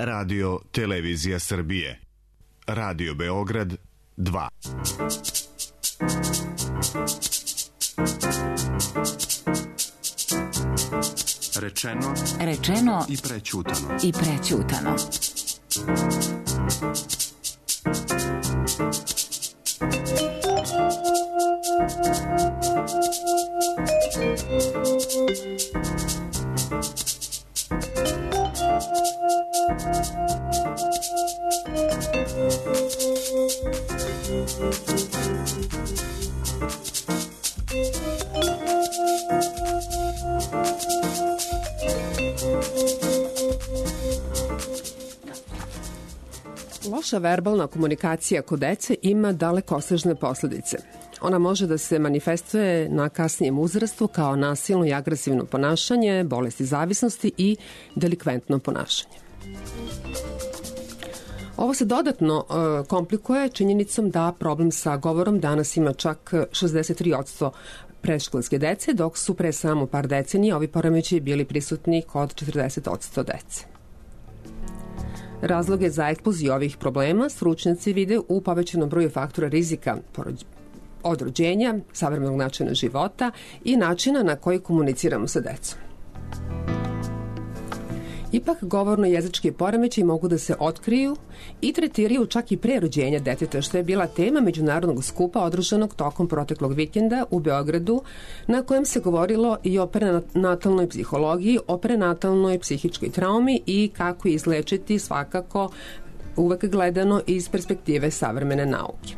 Radio Televizija Srbije. Radio Beograd 2. Rečeno i prećutano. Loša verbalna komunikacija kod dece ima dalekosežne posledice. Ona može da se manifestuje na kasnijem uzrastu kao nasilno i agresivno ponašanje, bolesti zavisnosti i delikventno ponašanje. Ovo se dodatno komplikuje činjenicom da problem sa govorom danas ima čak 63% predškolske dece, dok su pre samo par decenija ovi poremećaji bili prisutni kod 40% dece. Razloge za eksploziju ovih problema stručnjaci vide u povećanom broju faktora rizika od rođenja, savremenog načina života i načina na koji komuniciramo sa decom. Ipak, govorno-jezički poremećaji mogu da se otkriju i tretiraju čak i pre rođenja deteta, što je bila tema međunarodnog skupa održanog tokom proteklog vikenda u Beogradu, na kojem se govorilo i o prenatalnoj psihologiji, o prenatalnoj psihičkoj traumi i kako izlečiti, svakako uvek gledano iz perspektive savremene nauke.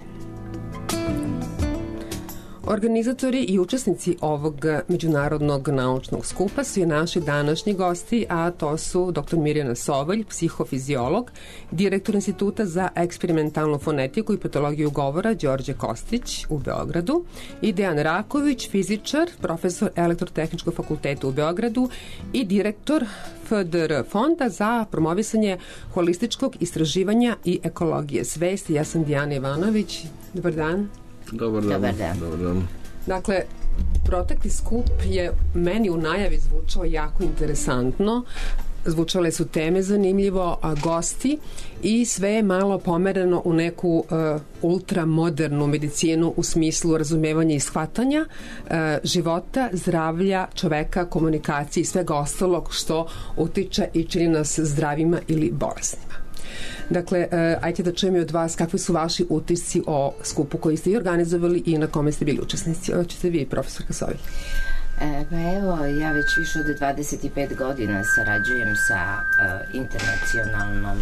Organizatori i učesnici ovog međunarodnog naučnog skupa su i naši današnji gosti, a to su dr. Mirjana Sovolj, psihofiziolog, direktor Instituta za eksperimentalnu fonetiku i patologiju govora Đorđe Kostić u Beogradu i Dejan Raković, fizičar, profesor Elektrotehničkog fakulteta u Beogradu i direktor FDR fonda za promovisanje holističkog istraživanja i ekologije svesti. Ja sam Dijana Ivanović. Dobar dan. Dobar dan. Dakle, protekli skup je meni u najavi zvučao jako interesantno. Zvučale su teme zanimljivo, a gosti i sve je malo pomereno u neku ultramodernu medicinu u smislu razumevanja i shvatanja života, zdravlja čoveka, komunikacije i svega ostalog što utiče i čini nas zdravima ili bolesnima. Dakle, ajte da čujem i od vas kakvi su vaši utisci o skupu koji ste i organizovali i na kome ste bili učesnici. Hoćete vi, profesorka Sovolj? Pa evo, ja već više od 25 godina sarađujem sa internacionalnom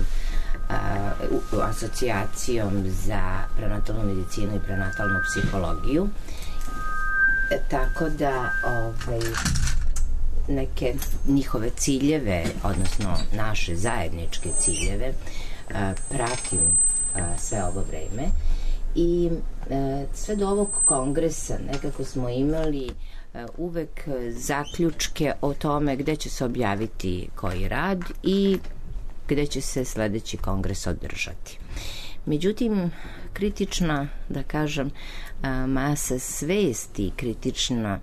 asocijacijom za prenatalnu medicinu i prenatalnu psihologiju. Tako da neke njihove ciljeve, odnosno naše zajedničke ciljeve, pratim sve ovo vreme i sve do ovog kongresa nekako smo imali uvek zaključke o tome gde će se objaviti koji rad i gde će se sledeći kongres održati. Međutim, kritična, da kažem, masa svesti, kritična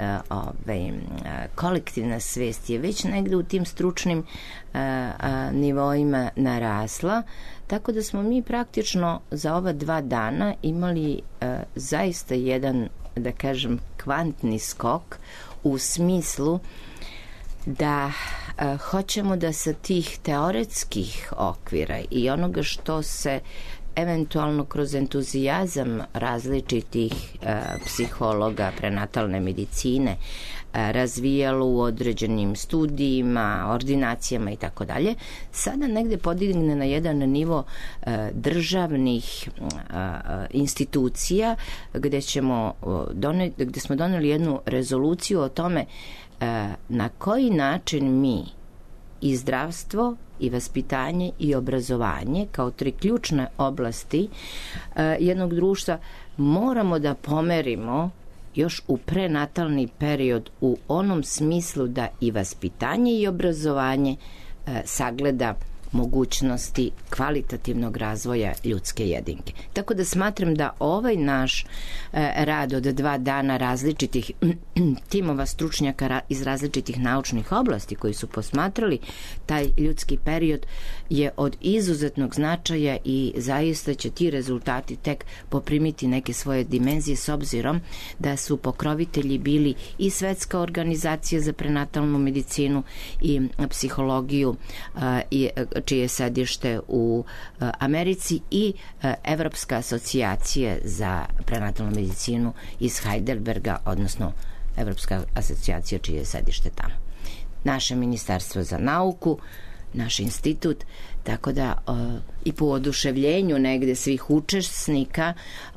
kolektivna svest je već negde u tim stručnim nivoima narasla, tako da smo mi praktično za ova 2 dana imali zaista jedan, da kažem, kvantni skok u smislu da hoćemo da sa tih teoretskih okvira i onoga što se eventualno kroz entuzijazam različitih psihologa prenatalne medicine razvijalo u određenim studijima, ordinacijama i tako dalje, sada negde podigne na jedan nivo državnih institucija gde smo doneli jednu rezoluciju o tome na koji način mi i zdravstvo i vaspitanje i obrazovanje kao 3 ključne oblasti jednog društva moramo da pomerimo još u prenatalni period u onom smislu da i vaspitanje i obrazovanje sagleda mogućnosti kvalitativnog razvoja ljudske jedinke. Tako da smatram da ovaj naš rad od 2 dana različitih timova stručnjaka iz različitih naučnih oblasti koji su posmatrali taj ljudski period je od izuzetnog značaja i zaista će ti rezultati tek poprimiti neke svoje dimenzije s obzirom da su pokrovitelji bili i Svetska organizacija za prenatalnu medicinu i psihologiju čije je sedište u Americi i Evropska asocijacija za prenatalnu medicinu iz Heidelberga, odnosno Evropska asocijacija čije je sedište tamo. Naše ministarstvo za nauku, naš institut, tako da i po oduševljenju negde svih učesnika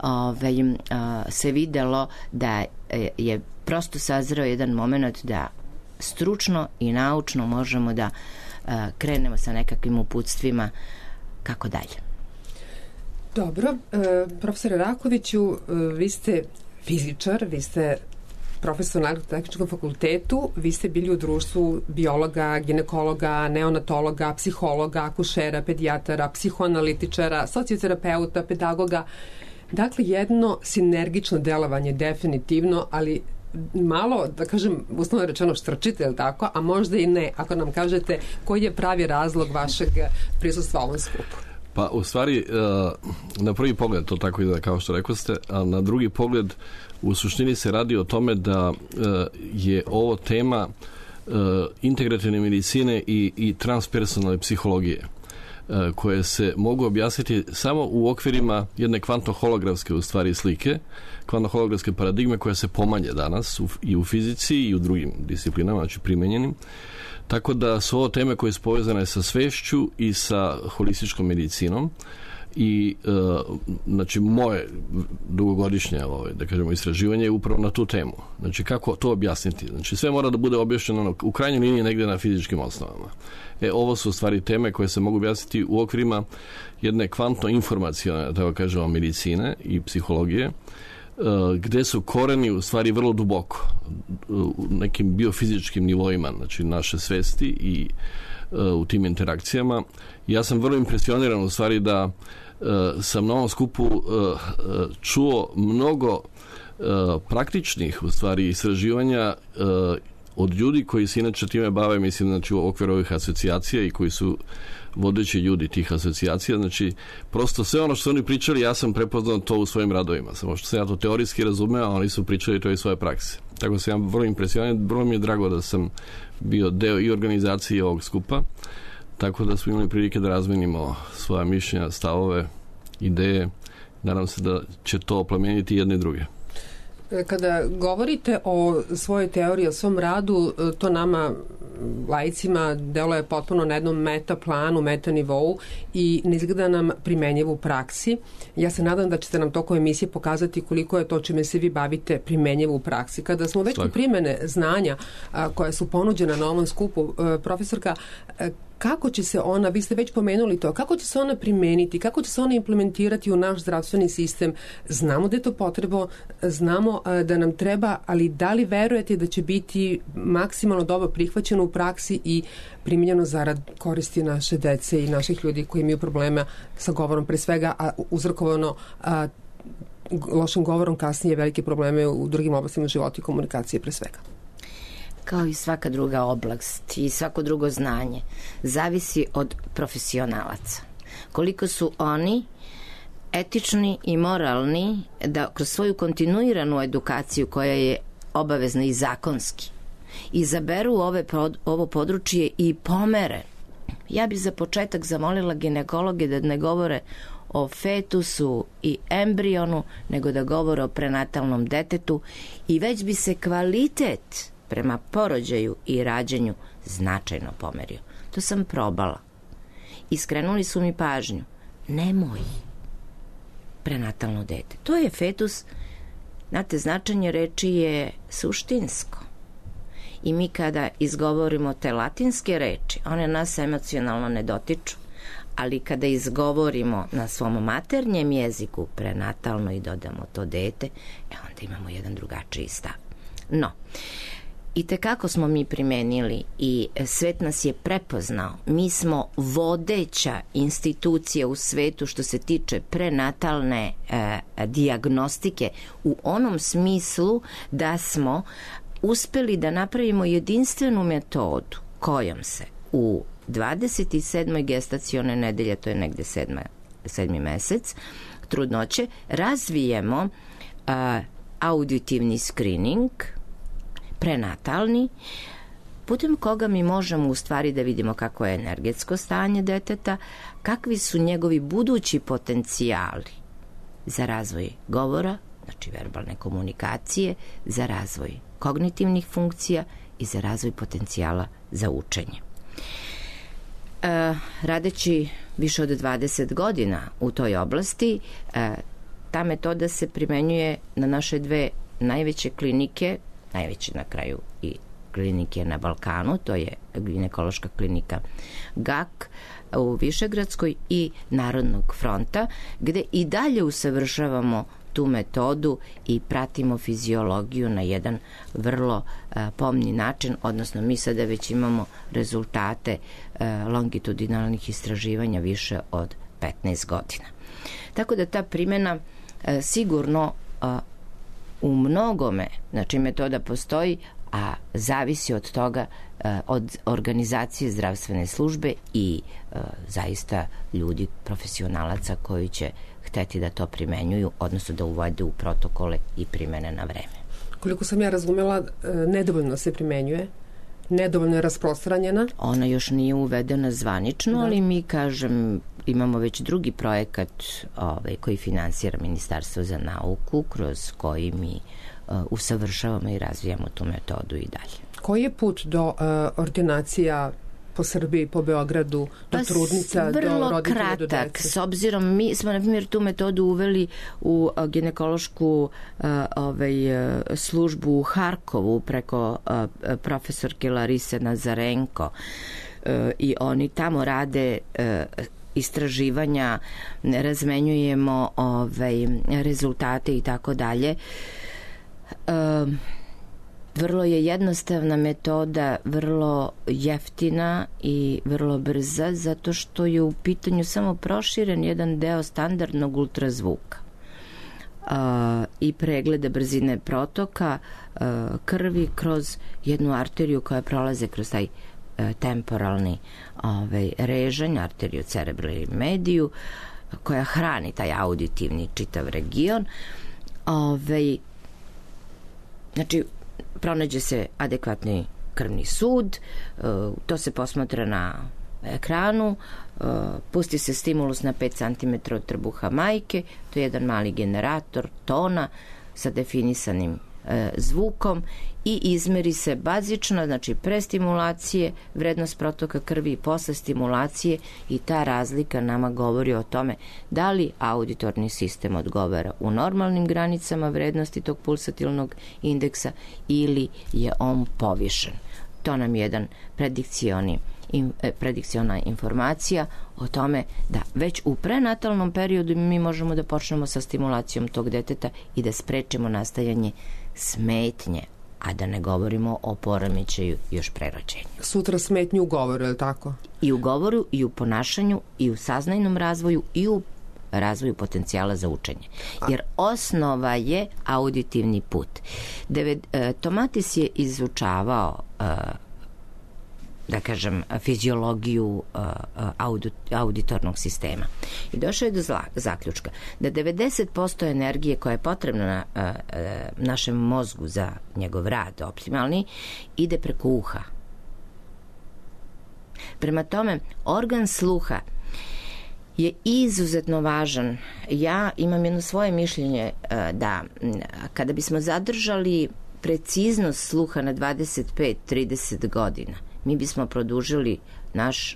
se videlo da je prosto sazreo jedan moment da stručno i naučno možemo da krenemo sa nekakvim uputstvima kako dalje. Dobro, profesore Rakoviću, vi ste fizičar, vi ste profesor na Elektrotehničkom fakultetu, vi ste bili u društvu biologa, ginekologa, neonatologa, psihologa, akušera, pedijatara, psihoanalitičara, socioterapeuta, pedagoga. Dakle, jedno sinergično delovanje definitivno, ali malo, da kažem, uslovno rečeno štrčite, ili tako, a možda i ne, ako nam kažete koji je pravi razlog vašeg prisustva u ovom skupu. Pa, u stvari, na prvi pogled to tako izgleda kao što rekao ste, a na drugi pogled u suštini se radi o tome da je ovo tema integrativne medicine i transpersonalne psihologije koje se mogu objasniti samo u okvirima jedne kvantno-holografske u stvari slike, kvantno-holografske paradigme koja se pomanje danas i u fizici i u drugim disciplinama, znači primenjenim. Tako da su ovo teme koje su povezane sa svešću i sa holističkom medicinom i znači moje dugogodišnje da kažemo istraživanje je upravo na tu temu. Znači kako to objasniti? Znači sve mora da bude objašnjeno u krajnjoj liniji negde na fizičkim osnovama. Ovo su u stvari teme koje se mogu objasniti u okvirima jedne kvantno-informacione, tako kažemo, medicine i psihologije, gde su koreni u stvari vrlo duboko u nekim biofizičkim nivoima, znači naše svesti i u tim interakcijama. Ja sam vrlo impresioniran u stvari da sam na ovom skupu čuo mnogo praktičnih u stvari istraživanja od ljudi koji se inače time bave, mislim, znači u okviru ovih asocijacija i koji su vodeći ljudi tih asocijacija, znači prosto sve ono što su oni pričali ja sam prepoznao to u svojim radovima, samo što sam ja to teorijski razumeo, a oni su pričali to i svoje prakse. Tako sam ja vrlo impresioniran, vrlo mi je drago da sam bio deo i organizacije ovog skupa, tako da smo imali prilike da razmenimo svoja mišljenja, stavove, ideje. Nadam se da će to oplemeniti jedne i druge. Kada govorite o svojoj teoriji, o svom radu, to nama laicima deluje potpuno na jednom meta planu, meta nivou i ne izgleda nam primenjivo u praksi. Ja se nadam da ćete nam tokom emisije pokazati koliko je to čime se vi bavite primenjivo u praksi. Kada smo već u primene znanja koja su ponuđena na ovom skupu, profesorka, kako će se ona, vi ste već pomenuli to, kako će se ona primeniti, kako će se ona implementirati u naš zdravstveni sistem? Znamo da je to potrebno, znamo da nam treba, ali da li verujete da će biti maksimalno dobro prihvaćeno u praksi i primjenjeno zarad koristi naše dece i naših ljudi koji imaju problema sa govorom pre svega, a uzrokovano lošim govorom kasnije velike probleme u drugim oblastima života i komunikacije pre svega? Kao i svaka druga oblast i svako drugo znanje, zavisi od profesionalaca. Koliko su oni etični i moralni da kroz svoju kontinuiranu edukaciju koja je obavezna i zakonski izaberu ovo područje i pomere. Ja bih za početak zamolila ginekologe da ne govore o fetusu i embrionu, nego da govore o prenatalnom detetu i već bi se kvalitet prema porođaju i rađanju značajno pomerio. To sam probala. I skrenuli su mi pažnju. Nemoj prenatalno dete. To je fetus, znate, značenje reči je suštinsko. I mi kada izgovorimo te latinske reči, one nas emocionalno ne dotiču, ali kada izgovorimo na svom maternjem jeziku prenatalno i dodamo to dete, onda imamo jedan drugačiji stav. No, I tekako smo mi primenili i svet nas je prepoznao. Mi smo vodeća institucija u svetu što se tiče prenatalne dijagnostike u onom smislu da smo uspeli da napravimo jedinstvenu metodu kojom se u 27. gestacione nedelje, to je negde 7. mesec trudnoće, razvijemo auditivni screening, prenatalni, putem koga mi možemo u stvari da vidimo kako je energetsko stanje deteta, kakvi su njegovi budući potencijali za razvoj govora, znači verbalne komunikacije, za razvoj kognitivnih funkcija i za razvoj potencijala za učenje. Radeći više od 20 godina u toj oblasti, ta metoda se primenjuje na naše dve najveće klinike, najveće na kraju i klinike na Balkanu, to je ginekološka klinika GAK u Višegradskoj i Narodnog fronta, gde i dalje usavršavamo tu metodu i pratimo fiziologiju na jedan vrlo pomni način, odnosno mi sada već imamo rezultate longitudinalnih istraživanja više od 15 godina. Tako da ta primjena sigurno u mnogome, znači metoda postoji, a zavisi od toga, od organizacije zdravstvene službe i zaista ljudi, profesionalaca koji će hteti da to primenjuju, odnosno da uvode u protokole i primene na vreme. Koliko sam ja razumela, nedovoljno se primenjuje, nedovoljno je rasprostranjena. Ona još nije uvedena zvanično, ali mi, kažem, imamo već drugi projekat koji finansira Ministarstvo za nauku, kroz koji mi usavršavamo i razvijamo tu metodu i dalje. Koji je put do ordinacija po Srbiji, po Beogradu, do trudnica, do roditelja, do dece? Vrlo kratak, s obzirom mi smo, na primjer, tu metodu uveli u ginekološku službu u Harkovu preko profesorke Larise Nazarenko i oni tamo rade istraživanja, razmenjujemo rezultate i tako dalje. Vrlo je jednostavna metoda, vrlo jeftina i vrlo brza, zato što je u pitanju samo proširen jedan deo standardnog ultrazvuka i pregleda brzine protoka krvi kroz jednu arteriju koja prolaze kroz taj temporalni režanj, arteriju cerebralni mediju, koja hrani taj auditivni čitav region. Znači, pronađe se adekvatni krvni sud, to se posmatra na ekranu, pusti se stimulus na 5 cm od trbuha majke, to je jedan mali generator tona sa definisanim zvukom i izmeri se bazično, znači pre stimulacije, vrednost protoka krvi i posle stimulacije, i ta razlika nama govori o tome da li auditorni sistem odgovara u normalnim granicama vrednosti tog pulsatilnog indeksa ili je on povišen. To nam je jedan predikciona informacija o tome da već u prenatalnom periodu mi možemo da počnemo sa stimulacijom tog deteta i da sprečimo nastajanje smetnje, a da ne govorimo o poremećaju još pre rođenja. Sutra smetnju u govoru, je li tako? I u govoru, i u ponašanju, i u saznajnom razvoju, i u razvoju potencijala za učenje. Jer osnova je auditivni put. Tomatis je izučavao da kažem, fiziologiju auditornog sistema. I došao je do zaključka da 90% energije koja je potrebna našem mozgu za njegov rad optimalni ide preko uha. Prema tome, organ sluha je izuzetno važan. Ja imam jedno svoje mišljenje da kada bismo zadržali preciznost sluha na 25-30 godina, mi bismo produžili naš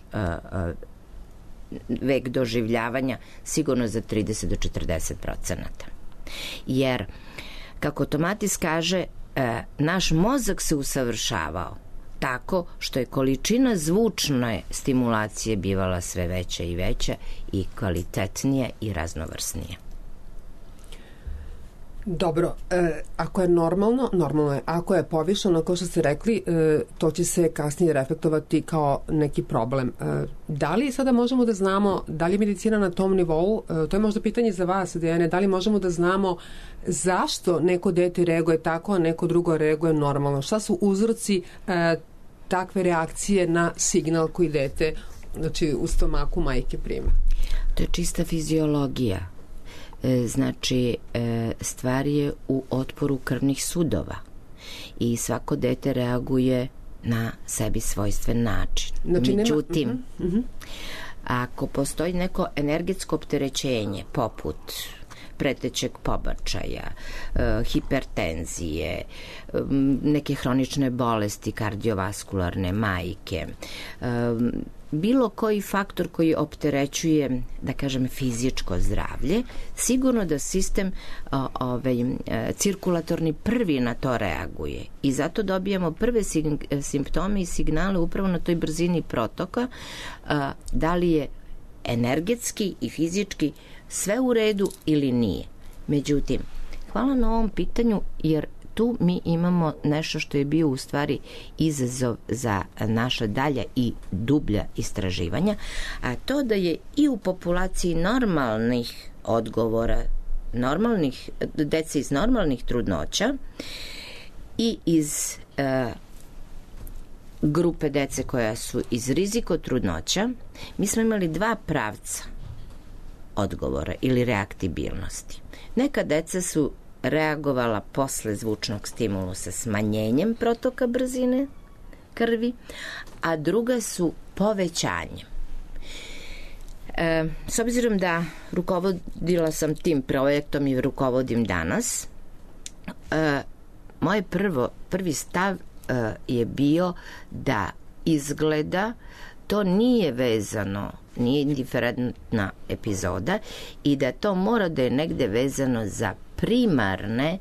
vek doživljavanja sigurno za 30 do 40%. Jer, kako Tomatis kaže, naš mozak se usavršavao tako što je količina zvučne stimulacije bivala sve veća i veća i kvalitetnije i raznovrsnije. Dobro, ako je normalno je. Ako je povišeno, kao što ste rekli, to će se kasnije reflektovati kao neki problem. Da li sada možemo da znamo, da li je medicina na tom nivou, to je možda pitanje za vas, Dejane, da li možemo da znamo zašto neko dete reaguje tako, a neko drugo reaguje normalno? Šta su uzroci takve reakcije na signal koji dete, znači u stomaku majke prima? To je čista fiziologija. Znači, stvar je u otporu krvnih sudova i svako dete reaguje na sebi svojstven način. Znači, međutim, ako postoji neko energetsko opterećenje poput pretećeg pobačaja, hipertenzije, neke hronične bolesti, kardiovaskularne, majke, bilo koji faktor koji opterećuje, da kažem, fizičko zdravlje, sigurno da sistem cirkulatorni prvi na to reaguje i zato dobijamo prve simptome i signale upravo na toj brzini protoka, da li je energetski i fizički sve u redu ili nije. Međutim, hvala na ovom pitanju, jer tu mi imamo nešto što je bio u stvari izazov za naša dalja i dublja istraživanja, a to da je i u populaciji normalnih odgovora, dece iz normalnih trudnoća i iz grupe dece koja su iz riziko trudnoća, mi smo imali dva pravca odgovora ili reaktibilnosti. Neka deca su reagovala posle zvučnog stimulusa smanjenjem protoka brzine krvi, a druga su povećanjem. S obzirom da rukovodila sam tim projektom i rukovodim danas, moj prvi stav je bio da izgleda to nije vezano, nije indiferentna epizoda i da to mora da je negde vezano za primarne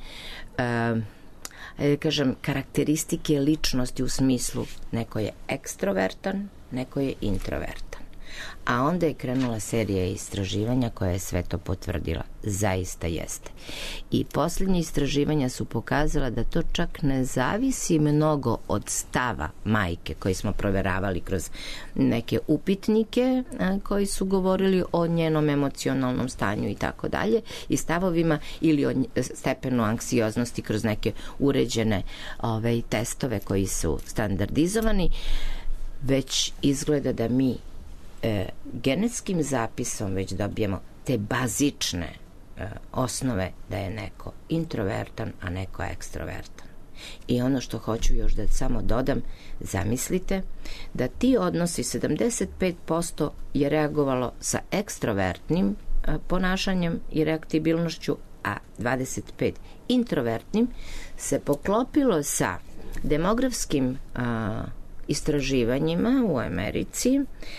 karakteristike ličnosti u smislu neko je ekstrovertan, neko je introvertan. A onda je krenula serija istraživanja koja je sve to potvrdila. Zaista jeste. I posljednje istraživanja su pokazala da to čak ne zavisi mnogo od stava majke koji smo proveravali kroz neke upitnike koji su govorili o njenom emocionalnom stanju i tako dalje i stavovima ili o stepenu anksioznosti kroz neke uređene testove koji su standardizovani, već izgleda da mi genetskim zapisom već dobijemo te bazične osnove da je neko introvertan, a neko ekstrovertan. I ono što hoću još da samo dodam, zamislite da ti odnosi 75% je reagovalo sa ekstrovertnim ponašanjem i reaktibilnošću, a 25% introvertnim, se poklopilo sa demografskim istraživanjima u Americi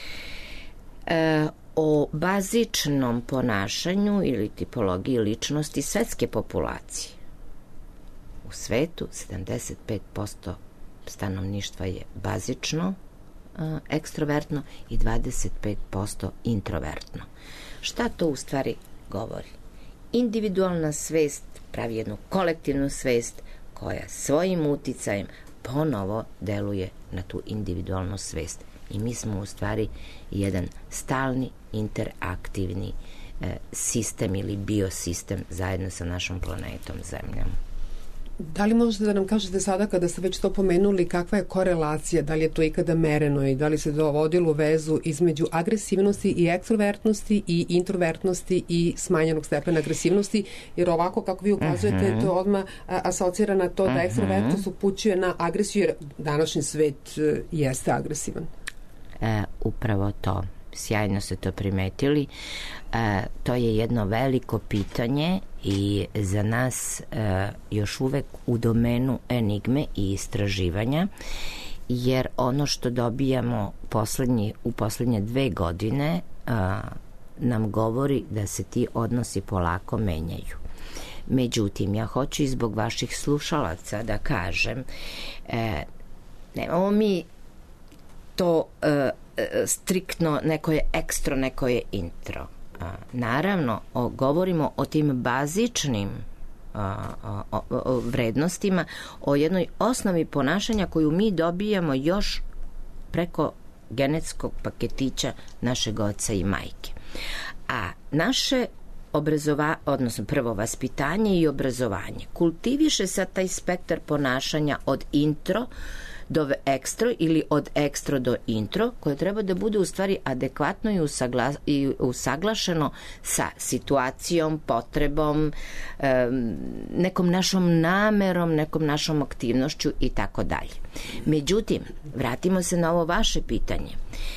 o bazičnom ponašanju ili tipologiji ličnosti svetske populacije. U svetu 75% stanovništva je bazično ekstrovertno i 25% introvertno. Šta to u stvari govori? Individualna svest pravi jednu kolektivnu svest koja svojim uticajem ponovo deluje na tu individualnu svest. I mi smo u stvari jedan stalni interaktivni sistem ili biosistem zajedno sa našom planetom Zemljom. Da li možete da nam kažete sada, kada ste već to pomenuli, kakva je korelacija, da li je to ikada mereno i da li se dovodilo vezu između agresivnosti i ekstrovertnosti i introvertnosti i smanjenog stepena agresivnosti, jer ovako kako vi ukazujete, to odmah asocira na to da ekstrovertnost upućuje na agresiju, jer današnji svet jeste agresivan. Upravo to. Sjajno ste to primetili. To je jedno veliko pitanje i za nas još uvek u domenu enigme i istraživanja, jer ono što dobijamo u poslednje 2 godine nam govori da se ti odnosi polako menjaju. Međutim, ja hoću i zbog vaših slušalaca da kažem, nemamo mi to striktno, neko je ekstro, neko je intro. Naravno, govorimo o tim bazičnim vrednostima, o jednoj osnovi ponašanja koju mi dobijamo još preko genetskog paketića našeg oca i majke. A naše odnosno prvo vaspitanje i obrazovanje kultiviše sad taj spektar ponašanja od intro do ekstro ili od ekstro do intro, koje treba da bude u stvari adekvatno i usaglašeno sa situacijom, potrebom, nekom našom namerom, nekom našom aktivnošću i tako dalje. Međutim, vratimo se na ovo vaše pitanje.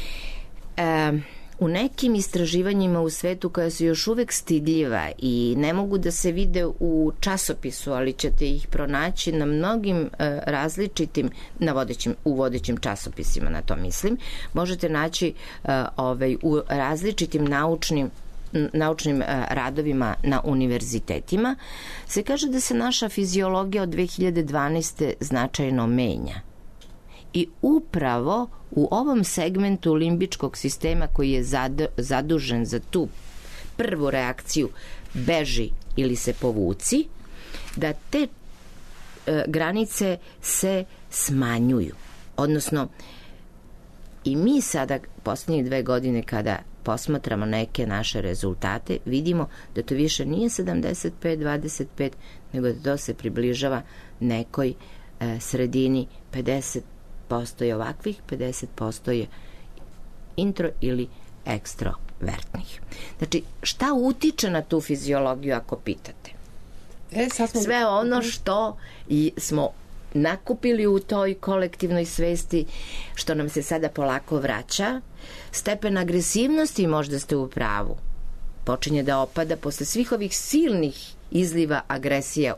U nekim istraživanjima u svetu koja su još uvek stidljiva i ne mogu da se vide u časopisu, ali ćete ih pronaći na mnogim različitim, u vodećim časopisima, na to mislim, možete naći u različitim naučnim radovima na univerzitetima, se kaže da se naša fiziologija od 2012. značajno menja. I upravo u ovom segmentu limbičkog sistema koji je zadužen za tu prvu reakciju beži ili se povuci, da te granice se smanjuju. Odnosno, i mi sada poslednjih 2 godine kada posmatramo neke naše rezultate, vidimo da to više nije 75-25, nego da to se približava nekoj sredini 50% je ovakvih, 50% je intro ili ekstrovertnih. Znači, šta utiče na tu fiziologiju ako pitate? Sve ono što smo nakupili u toj kolektivnoj svesti, što nam se sada polako vraća, stepen agresivnosti, možda ste u pravu, počinje da opada posle svih ovih silnih izliva agresija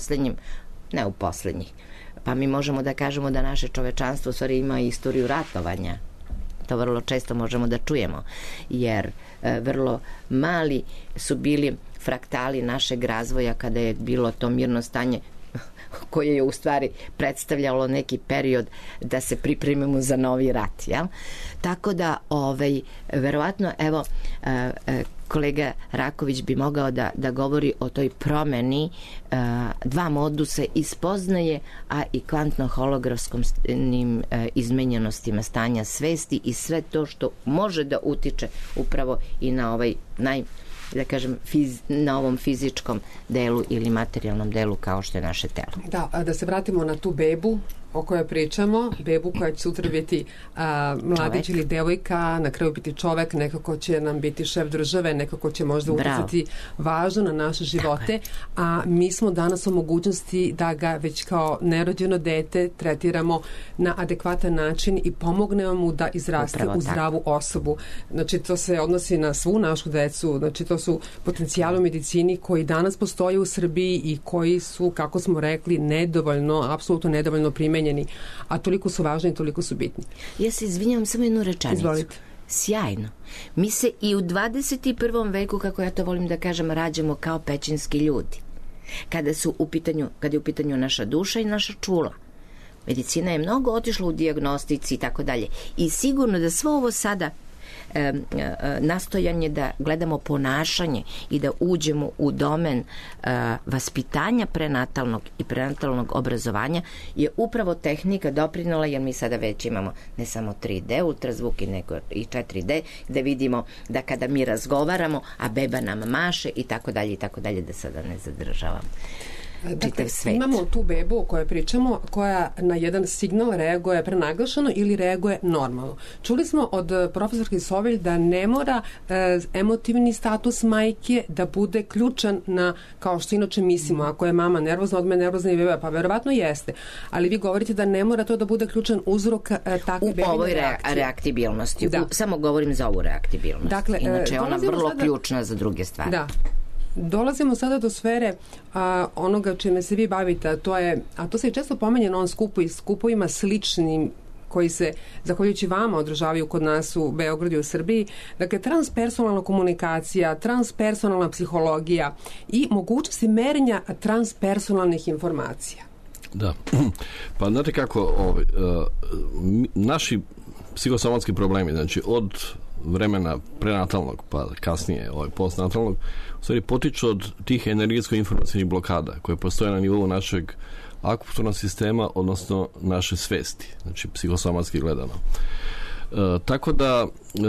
pa mi možemo da kažemo da naše čovečanstvo u stvari ima istoriju ratovanja. To vrlo često možemo da čujemo, jer vrlo mali su bili fraktali našeg razvoja kada je bilo to mirno stanje koje je u stvari predstavljalo neki period da se pripremimo za novi rat. Ja? Tako da, verovatno, evo, kolega Raković bi mogao da govori o toj promeni 2 modusa ispoznaje, a i kvantno-holografskom izmenjenostima stanja svesti i sve to što može da utiče upravo i na ovaj na ovom fizičkom delu ili materijalnom delu kao što je naše telo. Da se vratimo na tu bebu o kojoj pričamo, bebu koja će sutra biti mladić ili devojka, na kraju biti čovek, nekako će nam biti šef države, nekako će možda uticati važno na naše živote, a mi smo danas u mogućnosti da ga već kao nerođeno dete tretiramo na adekvatan način i pomognemo mu da izraste u zdravu osobu. Znači, to se odnosi na svu našu decu, znači to su potencijali u medicini koji danas postoje u Srbiji i koji su, kako smo rekli, apsolutno nedovoljno primenjeni, a toliko su važni i toliko su bitni. Ja se izvinjam, samo jednu rečenicu. Izvolite. Sjajno. Mi se i u 21. veku, kako ja to volim da kažem, rađamo kao pećinski ljudi. Kada je u pitanju naša duša i naša čula. Medicina je mnogo otišla u dijagnostici i tako dalje. I sigurno da svo ovo sada nastojanje da gledamo ponašanje i da uđemo u domen vaspitanja prenatalnog i prenatalnog obrazovanja je upravo tehnika doprinela, jer mi sada već imamo ne samo 3D ultrazvuk nego i 4D, gde vidimo da kada mi razgovaramo, a beba nam maše i tako dalje, da sada ne zadržavam. Dakle, imamo tu bebu o kojoj pričamo, koja na jedan signal reaguje prenaglašeno ili reaguje normalno. Čuli smo od profesorke Sovilj da ne mora emotivni status majke da bude ključan na, kao što inače mislimo, ako je mama nervozna, odmah nervozna i beba, pa verovatno jeste. Ali vi govorite da ne mora to da bude ključan uzrok takve bebine reakcije. U ovoj reaktibilnosti. Samo govorim za ovu reaktibilnost. Dakle, inače je ona vrlo ključna za druge stvari. Da. Dolazimo sada do sfere onoga čime se vi bavite, a to se često pomenje na ovom skupovima sličnim koji se, zahvaljujući vama, održavaju kod nas u Beogradu i u Srbiji. Dakle, transpersonalna komunikacija, transpersonalna psihologija i mogućnosti merenja transpersonalnih informacija. Da. Pa znate kako, naši psihosomatski problemi, znači od vremena prenatalnog, pa kasnije postnatalnog, u stvari potiču od tih energetsko-informacijnih blokada koje postoje na nivou našeg akupunkturnog sistema, odnosno naše svesti, znači psihosomatski gledano. Tako da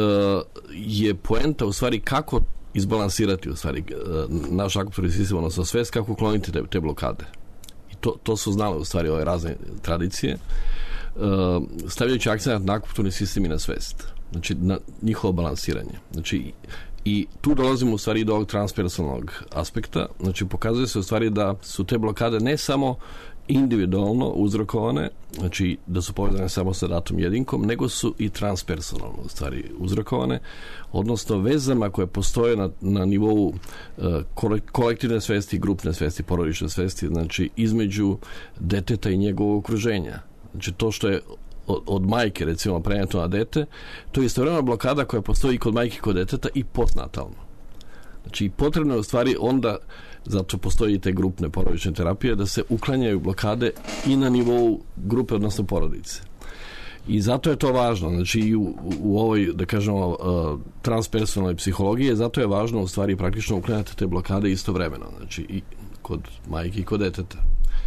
je poenta u stvari kako izbalansirati u stvari naš akupunkturni sistem, odnosno svest, kako ukloniti te blokade. I to su znale u stvari ove razne tradicije, stavljajući akcent na akupunkturni sistem i na svest, znači na njihovo balansiranje. Znači i tu dolazimo u stvari do ovog transpersonalnog aspekta, znači pokazuje se u stvari da su te blokade ne samo individualno uzrokovane, znači da su povezane samo sa datom jedinkom, nego su i transpersonalno u stvari uzrokovane, odnosno vezama koje postoje na nivou kolektivne svesti, grupne svesti, porodične svesti, znači između deteta i njegovog okruženja. Znači to što je od majke recimo preneto na dete, to je istovremena blokada koja postoji i kod majke i kod deteta i postnatalno. Znači potrebno je u stvari onda, zato postoji i te grupne porodične terapije, da se uklanjaju blokade i na nivou grupe, odnosno porodice. I zato je to važno, znači i u ovoj, da kažemo, transpersonalnoj psihologiji, zato je važno u stvari praktično uklanjati te blokade istovremeno, znači i kod majke i kod deteta.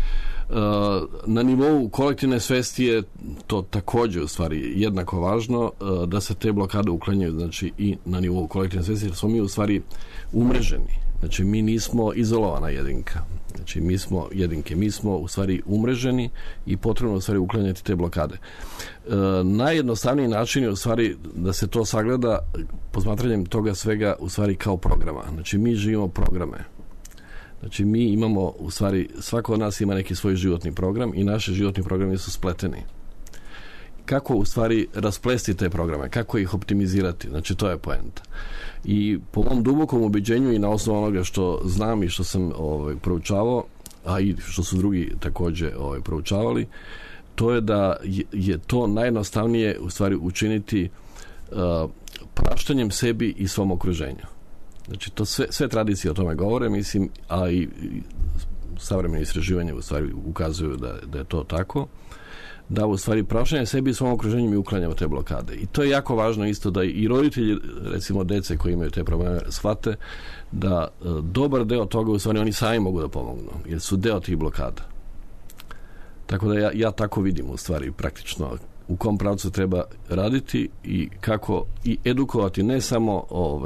Na nivou kolektivne svesti je to također u stvari jednako važno, da se te blokade uklanjaju, znači i na nivou kolektivne svesti, jer smo mi u stvari umreženi. Znači mi nismo izolovana jedinka. Znači mi smo jedinke, mi smo u stvari umreženi i potrebno u stvari uklanjati te blokade. Najjednostavniji način je u stvari da se to sagleda posmatranjem toga svega u stvari kao programa. Znači mi živimo programe. Znači mi imamo, u stvari, svako od nas ima neki svoj životni program i naši životni programi su spleteni. Kako u stvari rasplesti te programe, kako ih optimizirati, znači to je poenta. I po mom dubokom ubeđenju i na osnovu onoga što znam i što sam proučavao, a i što su drugi također proučavali, to je da je to najjednostavnije u stvari učiniti praštanjem sebi i svom okruženju. Znači, to sve tradicije o tome govore, mislim, a i savremene istraživanja u stvari ukazuju da je to tako, da u stvari praštanjem sebi i svom okruženju mi uklanjamo te blokade. I to je jako važno isto da i roditelji, recimo dece koji imaju te probleme, shvate da dobar deo toga u stvari oni sami mogu da pomognu, jer su deo tih blokada. Tako da ja tako vidim u stvari praktično u kom pravcu treba raditi i kako i edukovati ne samo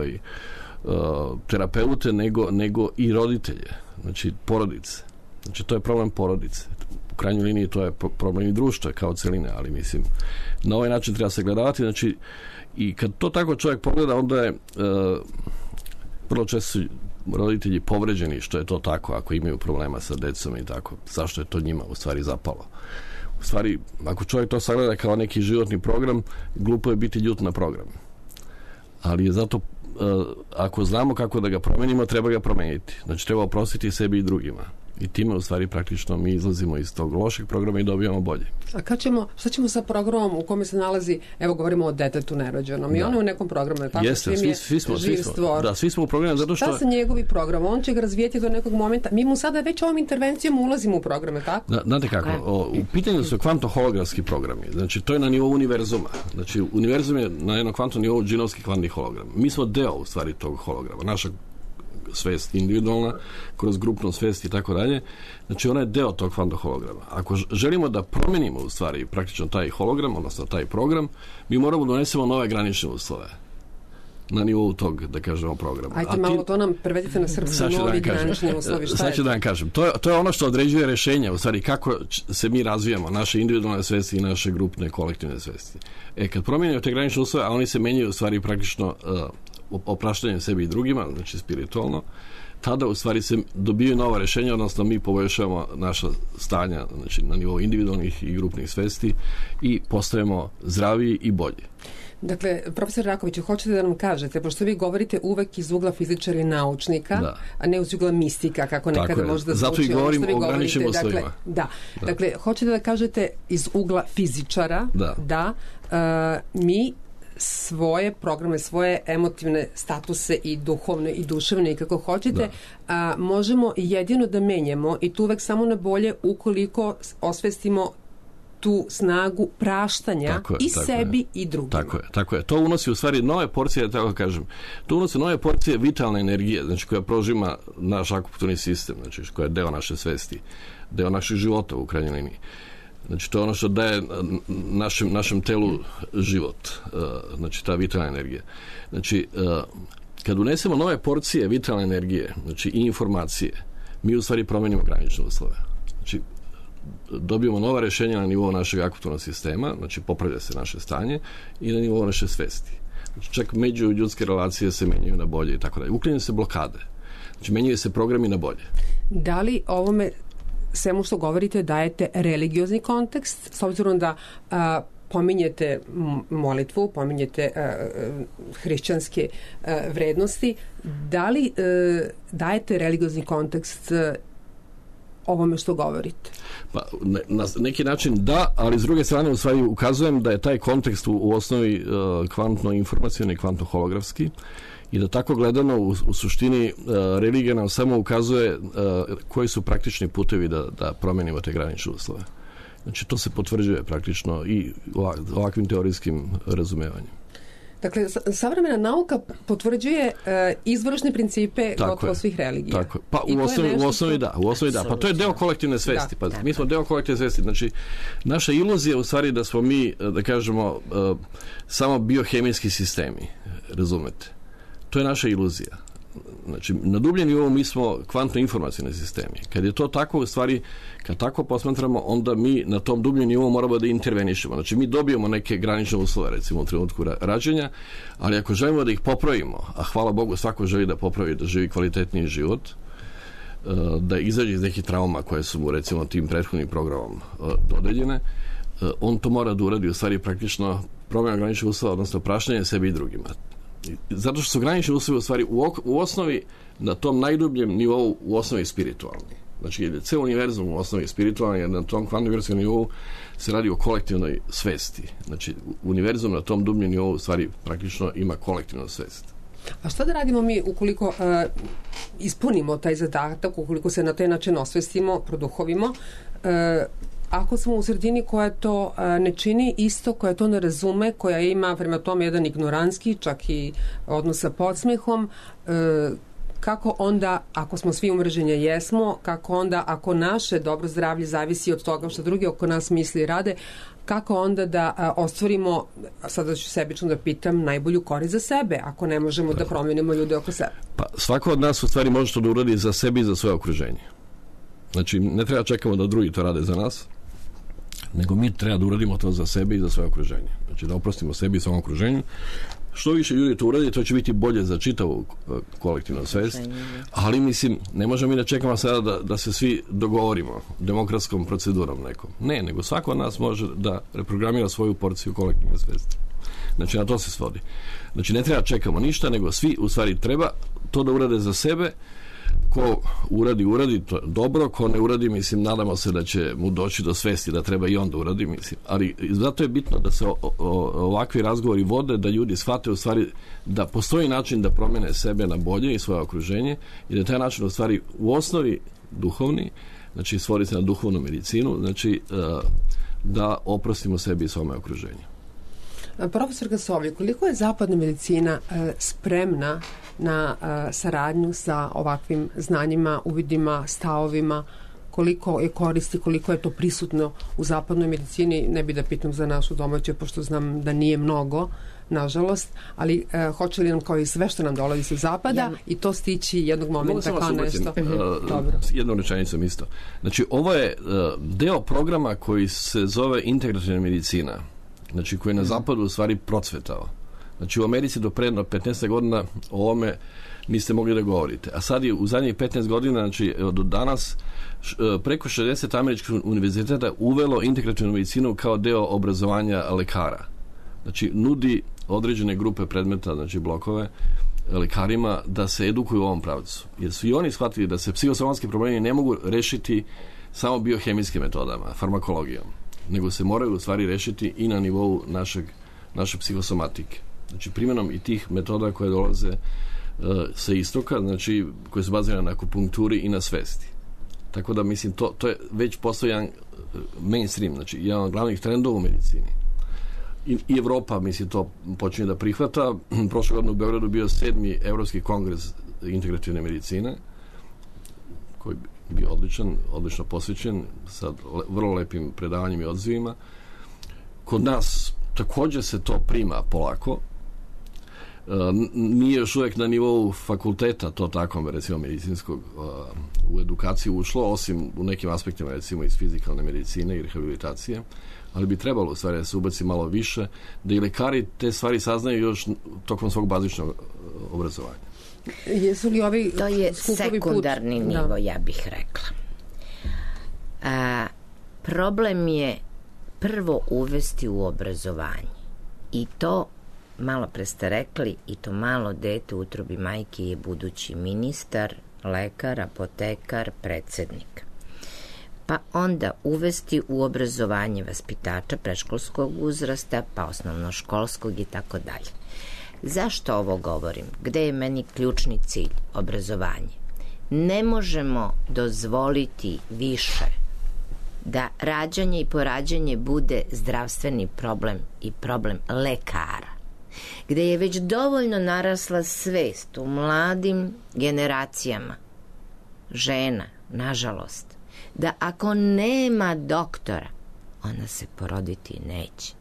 terapeute, nego i roditelje, znači porodice. Znači to je problem porodice. U krajnjoj liniji to je problem i društva kao celine, ali mislim na ovaj način treba se gledati, znači i kad to tako čovjek pogleda, onda je vrlo često su roditelji povređeni što je to tako, ako imaju problema sa decom i tako, zašto je to njima u stvari zapalo. U stvari, ako čovjek to sagleda kao neki životni program, glupo je biti ljut na program. Ali je zato ako znamo kako da ga promenimo, treba ga promeniti. Znači, treba oprostiti sebi i drugima. I time, u stvari, praktično mi izlazimo iz tog lošeg programa i dobijamo bolje. A šta ćemo sa programom u kome se nalazi, evo govorimo o detetu nerođenom, i ono u nekom programu, tako? Jeste, svi smo u programu, zato što... Šta sa njegovi program? On će ga razvijeti do nekog momenta. Mi mu sada već ovom intervencijom ulazimo u programe, tako? Znate kako, u pitanju su kvantoholografski programi. Znači, to je na nivou univerzuma. Znači, univerzum je na jednom kvantnom nivou džinovski kvantni hologram. Mi smo deo, u stvari, tog holograma. Naša svest individualna, kroz grupnu svest i tako dalje. Znači, ona je deo tog kvantoholograma. Ako želimo da promenimo, u stvari, praktično taj hologram, odnosno taj program, mi moramo donesemo nove granične uslove na nivou tog, da kažemo, programa. Ajde malo, to nam prevedite na srpsko, novi granični uslovi. Sad ću da vam kažem. To je ono što određuje rešenje, u stvari, kako se mi razvijamo, naše individualne svesti i naše grupne kolektivne svesti. Kad promenimo te granične uslove, a oni se menjaju, u stvari, praktično opraštanjem sebi i drugima, znači spiritualno, tada u stvari se dobiju nova rešenja, odnosno mi poboljšavamo naša stanja, znači na nivou individualnih i grupnih svesti i postajemo zdraviji i bolji. Dakle, profesor Rakoviću, hoćete da nam kažete, pošto vi govorite uvek iz ugla fizičara i naučnika, a ne iz ugla mistika, kako nekada možda zvuči. Zato i govorim o graničnim uslovima. Dakle, hoćete da kažete iz ugla fizičara da mi svoje programe, svoje emotivne statuse i duhovne i duševne i kako hoćete, možemo jedino da menjamo i tu uvek samo na bolje ukoliko osvestimo tu snagu praštanja sebi i drugima. Tako je. To unosi u stvari nove porcije, tako kažem. To unosi nove porcije vitalne energije, znači koja prožima naš akupunkturni sistem, znači koja je deo naše svesti, deo naših života u krajnjoj liniji. Znači to je ono što daje našem telu život, znači ta vitalna energija. Znači kad unesemo nove porcije vitalne energije, znači i informacije, mi u stvari promenimo granične uslove. Znači dobijemo nova rješenja na nivou našeg akupunkturnog sistema, znači popravlja se naše stanje i na nivou naše svesti. Znači čak međuljudske relacije se menjaju na bolje i tako dalje. Uklanjaju se blokade. Znači menjaju se programi na bolje. Da li ovome svemu što govorite dajete religiozni kontekst, s obzirom da pominjete molitvu, pominjete hrišćanske vrednosti, da li dajete religiozni kontekst ovome što govorite? Pa, na neki način da, ali s druge strane u stvari ukazujem da je taj kontekst u osnovi kvantno-informacioni i kvantno-holografski i da tako gledano u suštini religija nam samo ukazuje koji su praktični putevi da promenimo te granične uslove. Znači to se potvrđuje praktično i ovakvim teorijskim razumevanjem. Dakle, savremena nauka potvrđuje izvršne principe gotovo svih religija. Tako je. Pa u osnovi da. Pa to je deo kolektivne svesti. Mi smo deo kolektivne svesti. Znači, naša iluzija u stvari da smo mi, da kažemo, samo biohemijski sistemi. Razumete? To je naša iluzija. Znači, na dubljem nivou mi smo kvantno-informacioni sistemi. Kad je to tako, u stvari, kad tako posmatramo, onda mi na tom dubljem nivou moramo da intervenišemo. Znači, mi dobijemo neke granične uslove, recimo u trenutku rađenja, ali ako želimo da ih popravimo, a hvala Bogu svako želi da popravi, da živi kvalitetniji život, da izađe iz nekih trauma koje su mu, recimo, tim prethodnim programom dodeljene, on to mora da uradi, u stvari, praktično promjena graničnih uslova, odnosno praštanje sebi i drugima. Zato što su granični uslovi u stvari u osnovi na tom najdubljem nivou u osnovi spiritualni. Znači, ceo univerzum u osnovi spiritualni, jer na tom kvantno-univerzumskom nivou se radi o kolektivnoj svesti. Znači, univerzum na tom dubljem nivou u stvari praktično ima kolektivnu svest. A šta da radimo mi ukoliko ispunimo taj zadatak, ukoliko se na taj način osvestimo, produhovimo, ako smo u sredini koja to ne čini isto, koja to ne razume, koja ima prema tome jedan ignorantski, čak i odnos sa podsmehom, kako onda, ako smo svi umreženja jesmo, kako onda, ako naše dobro zdravlje zavisi od toga što drugi oko nas misli i rade, kako onda da ostvarimo, sada ću sebično da pitam, najbolju korist za sebe, ako ne možemo da promenimo ljude oko sebe? Pa svako od nas u stvari može to da uradi za sebe i za svoje okruženje. Znači, ne treba čekamo da drugi to rade za nas, nego mi treba da uradimo to za sebe i za svoje okruženje. Znači, da oprostimo sebi i svom okruženju. Što više ljudi to uradi, to će biti bolje za čitavu kolektivnu svest, ali mislim, ne možemo mi da čekamo sada da se svi dogovorimo demokratskom procedurom nekom. Ne, nego svako od nas može da reprogramira svoju porciju kolektivne svesti. Znači, na to se svodi. Znači, ne treba čekamo ništa, nego svi u stvari treba to da urade za sebe. Ko uradi to dobro, ko ne uradi, mislim, nadamo se da će mu doći do svesti da treba i on da uradi, mislim. Ali zato je bitno da se ovakvi razgovori vode, da ljudi shvate u stvari da postoji način da promene sebe na bolje i svoje okruženje i da taj način u stvari u osnovi duhovni, znači svodi se na duhovnu medicinu, znači da oprostimo sebi i svome okruženju. Profesor Gasovlje, koliko je zapadna medicina spremna na saradnju sa ovakvim znanjima, uvidima, stavovima, koliko je koristi, koliko je to prisutno u zapadnoj medicini, ne bi da pitam za našu domaću, pošto znam da nije mnogo, nažalost, ali hoće li nam kao i sve što nam dolazi sa zapada i to stići jednog momenta kao nešto? Jednom rečenicom isto. Znači, ovo je deo programa koji se zove integrativna medicina, znači koji je na zapadu u stvari procvetao. Znači u Americi do pre 15 godina o ovome niste mogli da govorite. A sad je u zadnjih 15 godina, znači do danas, preko 60 američkih univerziteta uvelo integrativnu medicinu kao deo obrazovanja lekara. Znači nudi određene grupe predmeta, znači blokove, lekarima da se edukuju u ovom pravcu. Jer su i oni shvatili da se psihosomatski problemi ne mogu rešiti samo biohemijskim metodama, farmakologijom, nego se moraju u stvari rešiti i na nivou naše psihosomatike. Znači primjenom i tih metoda koje dolaze sa istoka, znači koje su bazirane na akupunkturi i na svesti. Tako da, mislim, to je već postao jedan mainstream, znači jedan od glavnih trendova u medicini. I Evropa, mislim, to počinje da prihvata. Prošle godine u Beogradu bio 7. Evropski kongres integrativne medicine, koji je bio odlično posvećen, sa vrlo lepim predavanjem i odzivima. Kod nas također se to prima polako. Nije još uvijek na nivou fakulteta to tako, recimo medicinskog, u edukaciju ušlo, osim u nekim aspektima, recimo iz fizikalne medicine i rehabilitacije, ali bi trebalo u stvari da se ubaci malo više, da i lekari te stvari saznaju još tokom svog bazičnog obrazovanja. Jesu li ovi to je sekundarni nivo, ja bih rekla. Problem je prvo uvesti u obrazovanje. I to, malo pre ste rekli, i to malo dete u utrobi majke je budući ministar, lekar, apotekar, predsednik. Pa onda uvesti u obrazovanje vaspitača predškolskog uzrasta, pa osnovnoškolskog i tako dalje. Zašto ovo govorim? Gde je meni ključni cilj? Obrazovanje. Ne možemo dozvoliti više da rađanje i porađanje bude zdravstveni problem i problem lekara, gde je već dovoljno narasla svest u mladim generacijama žena, nažalost, da ako nema doktora, ona se poroditi neće.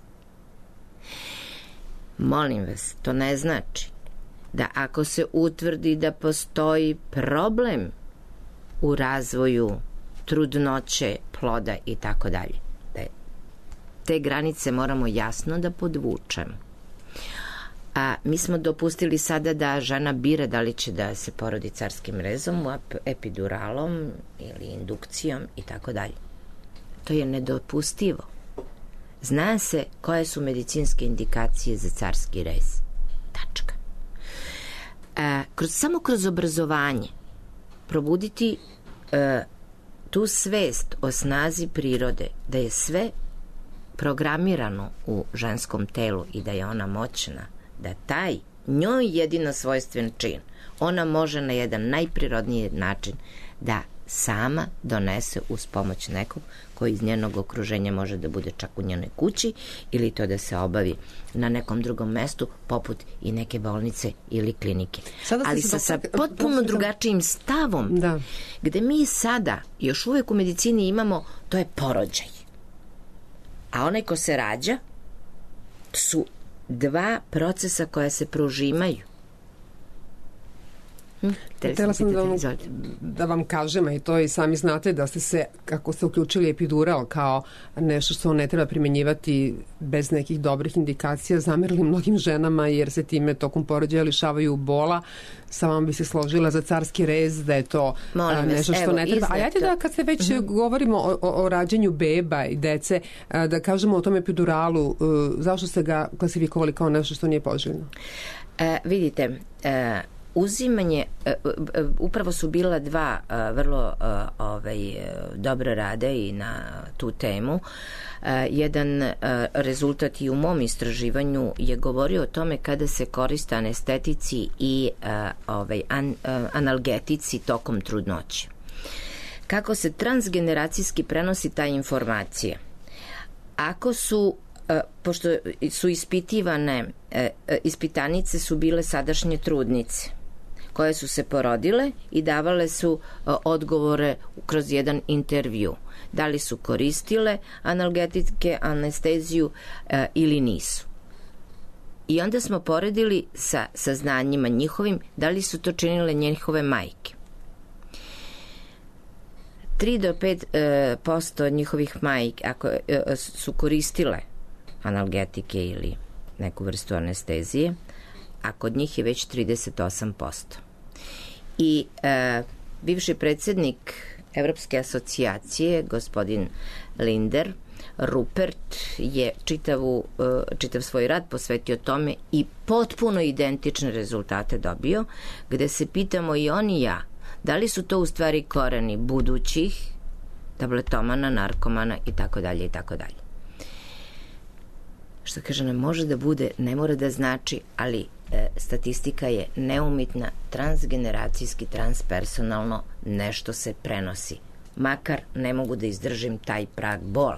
Molim vas, to ne znači da ako se utvrdi da postoji problem u razvoju trudnoće, ploda i tako dalje, da te granice moramo jasno da podvučemo. Mi smo dopustili sada da žena bira da li će da se porodi carskim rezom, epiduralom ili indukcijom i tako dalje. To je nedopustivo. Zna se koje su medicinske indikacije za carski rez. Tačka. Samo kroz obrazovanje probuditi tu svest o snazi prirode, da je sve programirano u ženskom telu i da je ona moćna, da taj njoj jedino svojstven čin ona može na jedan najprirodniji način da sama donese uz pomoć nekog koji iz njenog okruženja može da bude čak u njenoj kući ili to da se obavi na nekom drugom mestu poput i neke bolnice ili klinike. Ali sa potpuno drugačijim stavom, gde mi sada još uvijek u medicini imamo, to je porođaj. A onaj ko se rađa su dva procesa koja se prožimaju. Htela sam da vam kažem, a i to i sami znate da ste se, kako ste uključili epidural kao nešto što ne treba primenjivati bez nekih dobrih indikacija, zamerili mnogim ženama jer se time tokom porođaja lišavaju bola. Sa vama bi se složila za carski rez da je to nešto što ne treba. A ajde da kad se već govorimo o rađanju beba i dece, da kažemo o tom epiduralu, zašto ste ga klasifikovali kao nešto što nije poželjno? Vidite, uzimanje, upravo su bila dva vrlo dobra rada i na tu temu. Jedan rezultat i u mom istraživanju je govorio o tome kada se koriste anestetici i analgetici tokom trudnoće. Kako se transgeneracijski prenosi ta informacija? Ako su pošto su ispitanice su bile sadašnje trudnice koje su se porodile i davale su odgovore kroz jedan intervju. Da li su koristile analgetike, anesteziju ili nisu. I onda smo poredili sa saznanjima njihovim da li su to činile njihove majke. 3 do 5% njihovih majki ako su koristile analgetike ili neku vrstu anestezije, a kod njih je već 38%. I bivši predsjednik Evropske asocijacije, gospodin Linder, Rupert, je čitav svoj rad posvetio tome i potpuno identične rezultate dobio, gde se pitamo i on i ja, da li su to u stvari koreni budućih tabletomana, narkomana i tako dalje i tako dalje. Što kaže, ne može da bude, ne mora da znači, ali statistika je neumitna, transgeneracijski, transpersonalno, nešto se prenosi makar ne mogu da izdržim taj prag bola.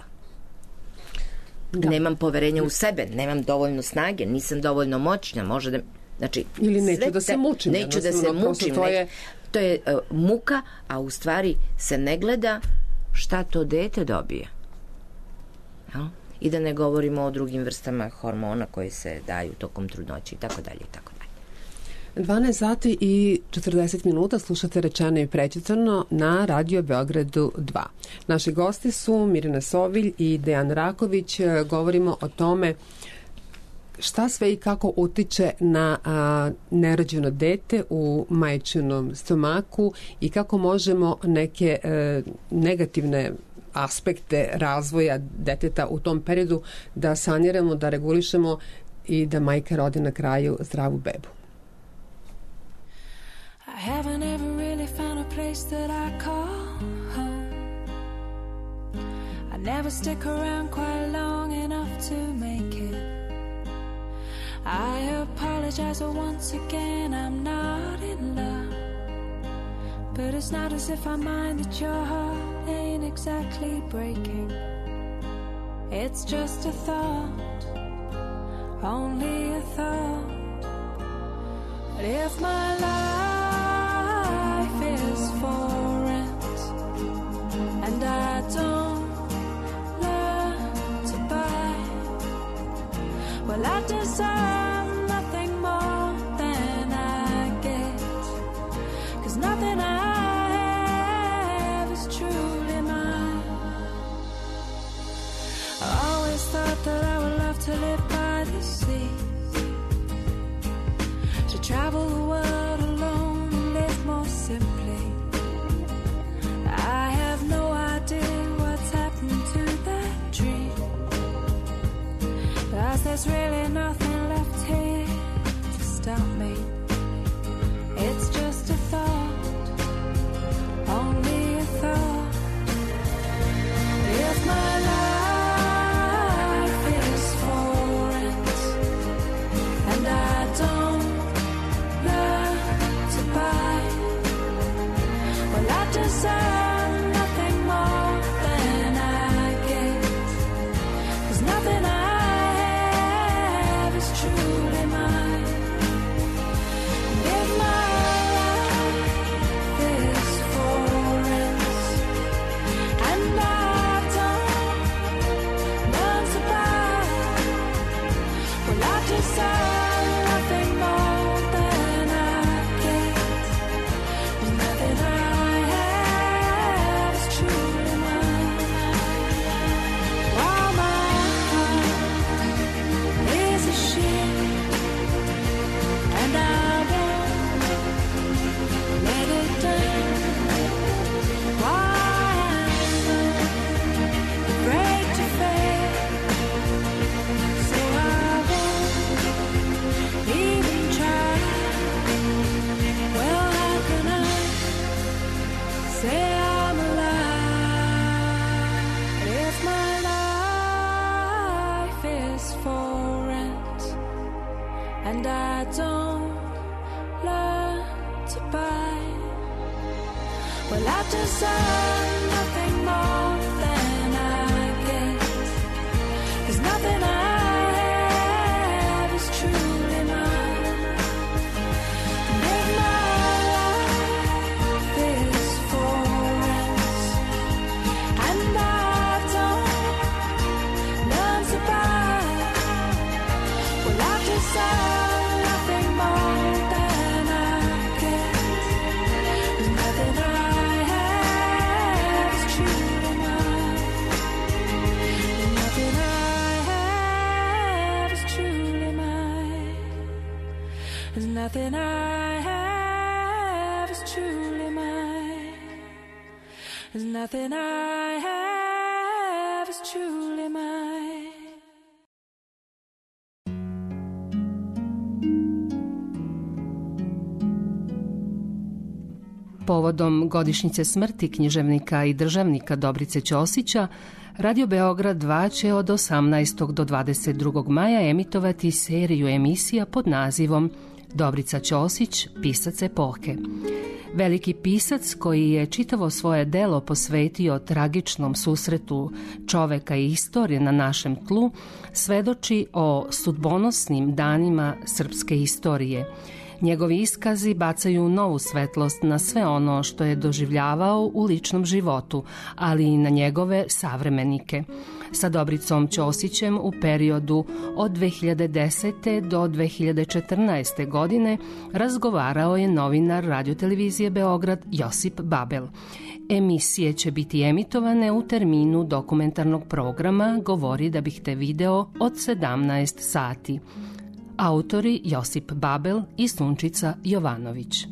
Nemam poverenja u sebe, nemam dovoljno snage, nisam dovoljno moćna, može da... Znači, ili neću da se mučim. Neću da se mučim. To je muka, a u stvari se ne gleda šta to dete dobije. Ja? I da ne govorimo o drugim vrstama hormona koji se daju tokom trudnoće i tako dalje i tako dalje. 12 sati i 40 minuta slušate Rečeno i prećutano na Radio Beogradu 2. Naši gosti su Mirjana Sovilj i Dejan Raković. Govorimo o tome šta sve i kako utiče na nerođeno dete u majčinom stomaku i kako možemo neke negativne aspekte razvoja deteta u tom periodu da saniramo, da regulišemo i da majka rodi na kraju zdravu bebu. I haven't ever really found a place that I call home. I never stick around quite long enough to make it. I apologize once again, I'm not in love. But it's not as if I mind that your heart ain't exactly breaking. It's just a thought, only a thought. But if my life is for rent and I don't learn to buy, well, I deserve nothing more than I get, 'cause nothing I have is truly mine. I always thought that I would love to live by the sea, to travel the world alone and live more simply. I have no idea what's happened to that dream, 'cause there's really nothing left here to stop me. It's just a thought, only a thought. If my life is for rent and I don't learn to buy, well, I deserve nothing more than I get, 'cause nothing I have is truly mine. And if my life is for rent and I don't learn to buy, well, I deserve nothing more than I get, 'cause nothing I have is truly mine. While my heart is a ship and I won't let it down, why I'm afraid to fail, so I won't even try. Well, how can I say I'm alive if my life is for rent and I don't learn to buy? Well, I deserve nothing more than I get, 'cause nothing I have is truly mine. And if my life is for rent and I don't learn to buy, well, I deserve nothing more than I get, 'cause nothing I have is truly mine. And nothing I have is truly mine. There's nothing I have is truly mine. There's nothing I have is truly mine. Povodom godišnjice smrti književnika i državnika Dobrice Ćosića, Radio Beograd 2 će od 18. do 22. maja emitovati seriju emisija pod nazivom Dobrica Ćosić, pisac epohe. Veliki pisac koji je čitavo svoje delo posvetio tragičnom susretu čoveka i istorije na našem tlu, svedoči o sudbonosnim danima srpske istorije. Njegovi iskazi bacaju novu svetlost na sve ono što je doživljavao u ličnom životu, ali i na njegove savremenike. Sa Dobricom Ćosićem u periodu od 2010. do 2014. godine razgovarao je novinar radiotelevizije Beograd Josip Babel. Emisije će biti emitovane u terminu dokumentarnog programa Govori da bih te video od 17 sati. Autori Josip Babel i Sunčica Jovanović.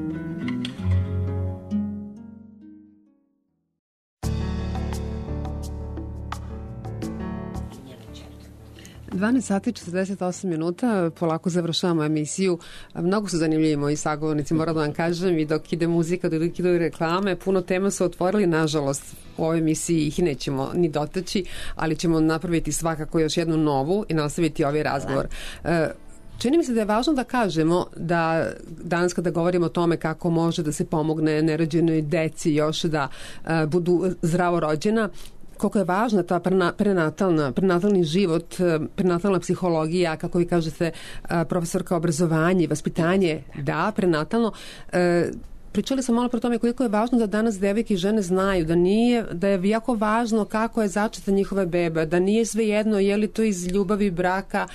Sati 48 minuta, polako završavamo emisiju. Mnogo su zanimljivi moji sagovornici, moram da vam kažem, i dok ide muzika, dok ide reklame, puno tema su otvorili, nažalost u ovoj emisiji ih nećemo ni dotaći, ali ćemo napraviti svakako još jednu novu i nastaviti ovaj razgovor. Čini mi se da je važno da kažemo da danas kada govorimo o tome kako može da se pomogne nerođenoj deci još da budu zdravo rođena, koliko je važna ta prenatalni život, prenatalna psihologija, kako vi kažete, profesorka, obrazovanje, vaspitanje, da, prenatalno. Pričali smo malo pro tome koliko je važno da danas devojke i žene znaju da je jako važno kako je začeta njihova beba, da nije svejedno je li to iz ljubavi, braka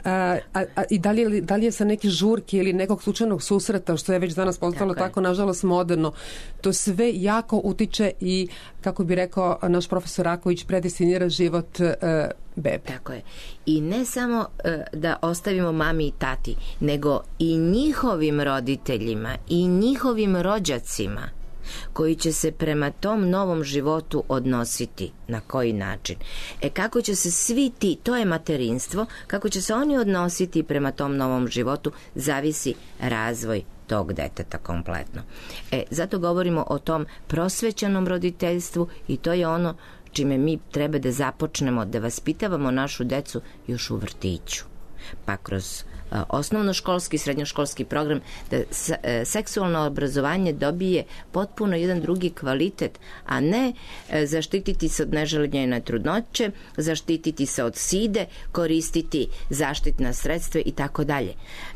i da li je sa neke žurke ili nekog slučajnog susreta, što je već danas postalo tako nažalost moderno. To sve jako utiče i, kako bi rekao naš profesor Raković, predestinira život bebe. Tako je. I ne samo da ostavimo mami i tati, nego i njihovim roditeljima i njihovim rođacima koji će se prema tom novom životu odnositi. Na koji način? Kako će se svi ti, to je materinstvo, kako će se oni odnositi prema tom novom životu, zavisi razvoj tog deteta kompletno. Zato govorimo o tom prosvećenom roditeljstvu i to je ono čime mi treba da započnemo da vaspitavamo našu decu još u vrtiću. Pa kroz osnovnoškolski, srednjoškolski program, da seksualno obrazovanje dobije potpuno jedan drugi kvalitet, a ne zaštititi se od neželjene trudnoće, zaštititi se od side, koristiti zaštitna sredstva i tako dalje.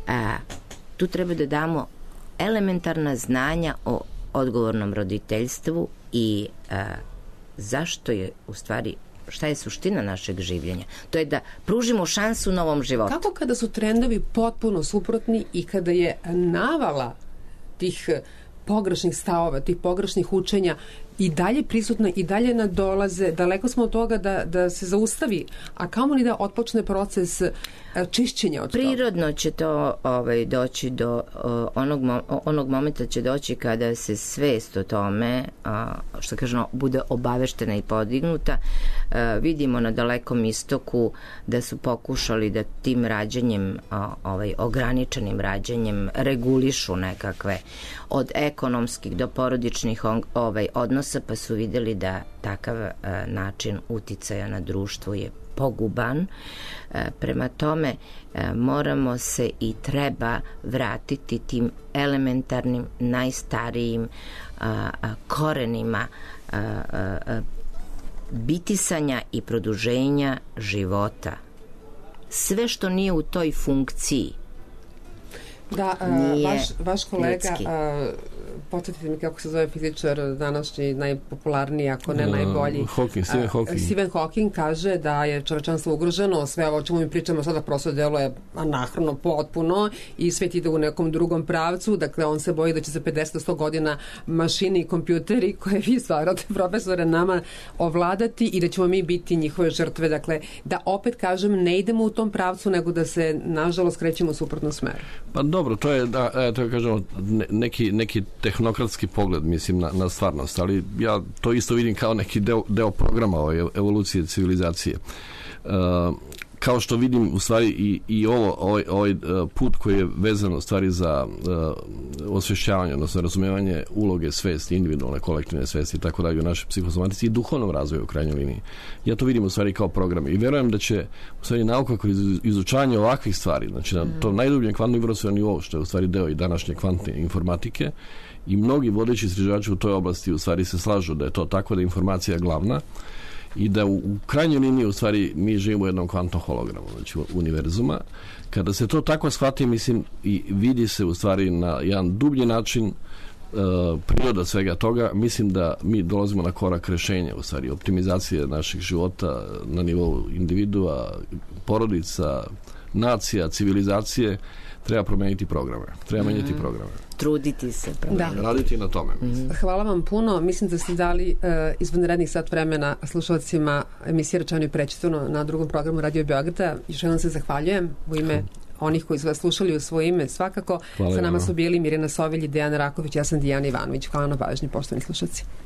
Tu treba da damo elementarna znanja o odgovornom roditeljstvu i zašto je u stvari, šta je suština našeg življenja. To je da pružimo šansu novom životu. Kako kada su trendovi potpuno suprotni i kada je navala tih pogrešnih stavova, tih pogrešnih učenja i dalje prisutne i dalje nadolaze, daleko smo od toga da se zaustavi, a kamoli da otpočne proces čišćenja od toga. Prirodno će to doći do onog momenta će doći kada se svest o tome, što kažemo, bude obaveštena i podignuta. Vidimo na Dalekom istoku da su pokušali da tim rađanjem, ograničenim rađanjem, regulišu nekakve od ekonomskih do porodičnih odnosa, pa su vidjeli da takav način uticaja na društvo je poguban. Prema tome moramo se i treba vratiti tim elementarnim, najstarijim korenima bitisanja i produženja života. Sve što nije u toj funkciji da, vaš kolega, podsjetite mi kako se zove fizičar današnji najpopularniji, ako ne najbolji, Stephen Hawking kaže da je čovečanstvo ugroženo, sve ovo o čemu mi pričamo sada prosto deluje anahrano potpuno i svet ide u nekom drugom pravcu, dakle on se boji da će za 50-100 godina mašine i kompjuteri koje vi stvarate, profesore, nama ovladati i da ćemo mi biti njihove žrtve, dakle da opet kažem ne idemo u tom pravcu nego da se nažalost krećemo u suprotnom smeru. Pa dobro, to je kažemo neki tehnokratski pogled, mislim, na stvarnost, ali ja to isto vidim kao neki deo programa evolucije civilizacije. kao što vidim u stvari i ovaj put koji je vezan u stvari za osvješćavanje, odnosno razumijevanje uloge svesti, individualne, kolektivne svesti i tako dalje u našoj psihosomatici i duhovnom razvoju u krajnjoj liniji. Ja to vidim u stvari kao program i vjerujem da će u stvari nauka kroz izučavanje ovakvih stvari, znači na tom najdubljem kvantnom informacijskom nivou, što je u stvari deo i današnje kvantne informatike, i mnogi vodeći istraživači u toj oblasti u stvari se slažu da je to tako, da je informacija glavna i da u krajnjoj liniji u stvari mi živimo u jednom kvantnom hologramu, znači univerzuma. Kada se to tako shvati, mislim, i vidi se u stvari na jedan dublji način priroda svega toga, mislim da mi dolazimo na korak rešenja, u stvari optimizacije naših života na nivou individua, porodica, nacija, civilizacije. Treba promeniti programe. Treba menjati programe. Truditi se. Raditi na tome. Hvala vam puno. Mislim da ste dali izvanrednih sat vremena slušalcima emisije Rečeno i prečitano na drugom programu Radio Beograda. Još jednom se zahvaljujem u ime onih koji su vas slušali, u svoje ime svakako. Sa nama su bili Mirjana Sovilj i Dejana Raković. Ja sam Dijana Ivanović. Hvala na pažnji, poštovani slušalci.